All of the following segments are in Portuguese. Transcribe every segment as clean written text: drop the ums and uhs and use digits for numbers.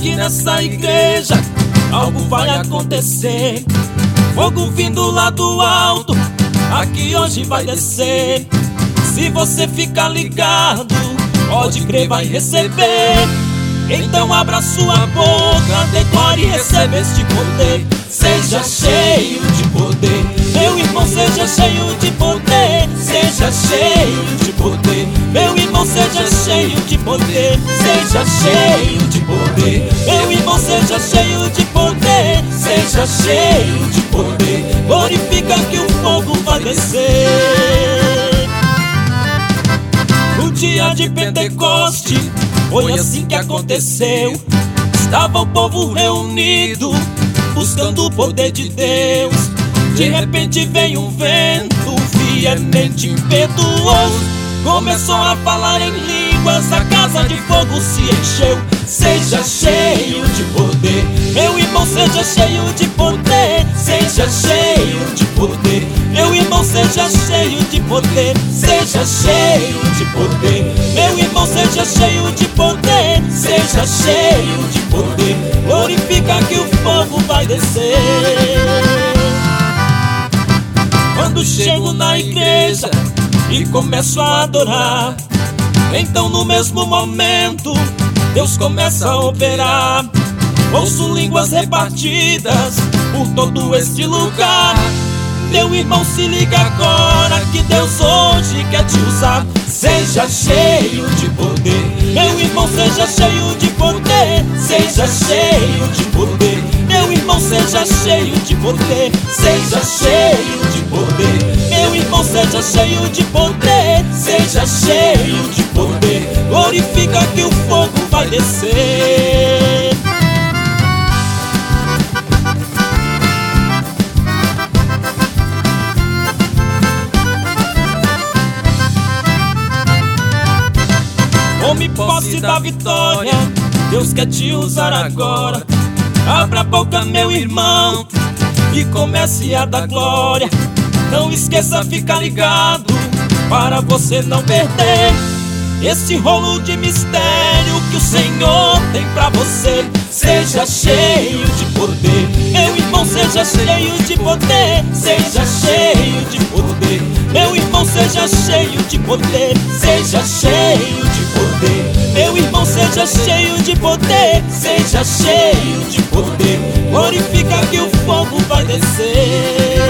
aqui nessa igreja algo vai acontecer. Fogo vindo lá do alto, aqui hoje vai descer. Se você ficar ligado, pode crer, vai receber. Então abra sua boca, declare e receba este poder. Seja cheio de poder, meu irmão, seja cheio de poder. Seja cheio de poder, meu irmão, seja cheio de poder. Seja cheio de poder, meu irmão, seja cheio de poder. Seja cheio de poder, glorifica que o fogo vai descer. No dia de Pentecoste foi assim que aconteceu. Estava o povo reunido, buscando o poder de Deus. De repente veio um vento veemente impetuoso, começou a falar em línguas, a casa de fogo se encheu. Seja cheio de poder, meu irmão, seja cheio de poder. Seja cheio de poder, meu irmão, seja cheio de poder. Seja cheio de poder, meu irmão, seja cheio de poder. Seja cheio de poder, glorifica que o fogo vai descer. Quando chego na igreja e começo a adorar, então no mesmo momento Deus começa a operar. Ouço línguas repartidas por todo este lugar. Meu irmão, se liga agora que Deus hoje quer te usar. Seja cheio de poder, meu irmão, seja cheio de poder. Seja cheio de poder, meu irmão, seja cheio de poder. Seja cheio de poder, meu irmão, seja cheio de poder. Seja cheio de poder, glorifica que o fogo vai descer. Tome posse da vitória, Deus quer te usar agora. Abra a boca, meu irmão, e comece a dar glória. Não esqueça, ficar ligado, para você não perder esse rolo de mistério que o Senhor tem pra você. Seja cheio de poder, meu irmão, seja cheio de poder. Seja cheio de poder, meu irmão, seja cheio de poder. Seja cheio de poder, meu irmão, seja cheio de poder. Seja cheio de poder, glorifica que o fogo vai descer.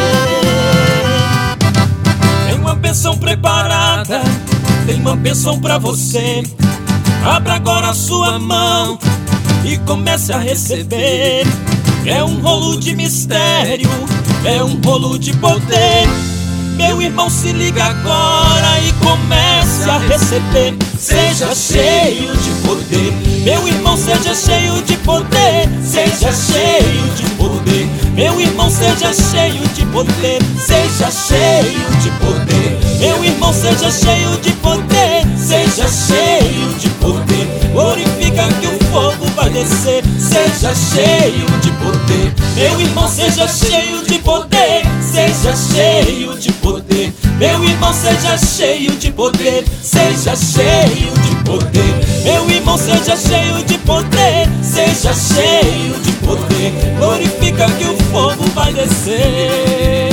Tem uma bênção preparada, tem uma bênção pra você. Abra agora a sua mão e comece a receber. É um rolo de mistério, é um rolo de poder. Meu irmão, se liga agora e comece a receber. Seja cheio de poder, meu irmão, seja cheio de poder. Seja cheio de poder, meu irmão, seja cheio de poder. Seja cheio de poder, meu irmão, seja cheio de poder. Seja cheio de poder, glorifica que o fogo vai descer. Seja cheio de poder, meu irmão, seja cheio de poder. Seja cheio de poder, meu irmão, seja cheio de poder. Seja cheio de poder, meu irmão, seja cheio de poder. Seja cheio de poder, glorifica que o fogo vai descer.